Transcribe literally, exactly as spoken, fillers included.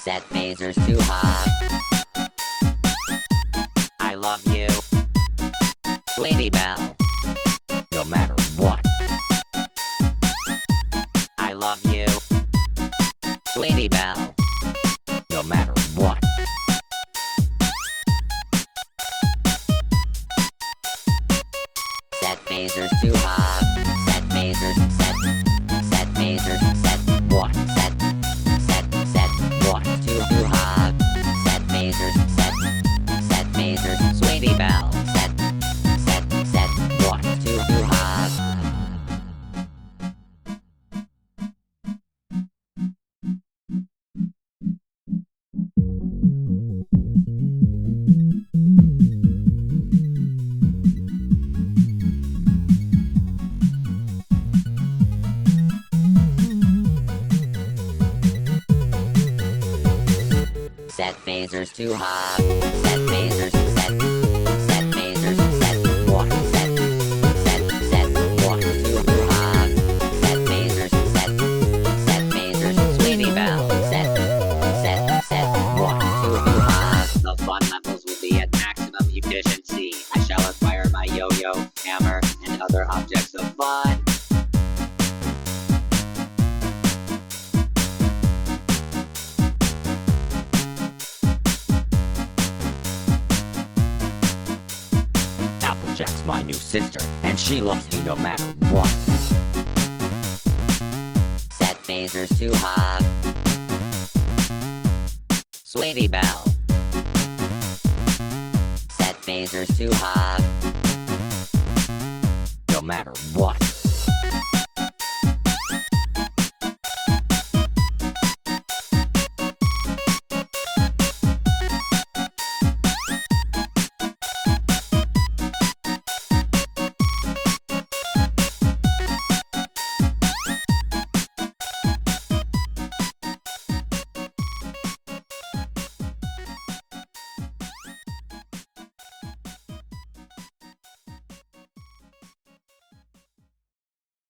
Set phasers too hot. I love you, Sweetie Belle, no matter what. I love you, Sweetie Belle, no matter what. Set phasers too hot. Set phasers, set, set phasers, set what? Set, set, set what? Too too hot. Set phasers, set, set phasers, Sweetie Belle, set, set, set what? Too too hot. Set phasers too hot. Set phasers, set, set phasers, set what? Set, set, set what? Too too hot. Set phasers, set, set phasers, Sweetie Belle, set, set, set what? Too too hot. The fun levels will be at maximum efficiency. I shall acquire my yo-yo, hammer, and other objects of fun. Applejack's my new sister, and she loves me no matter what. Set phasers too hot. Sweetie Belle. Set phasers too hot. No matter what.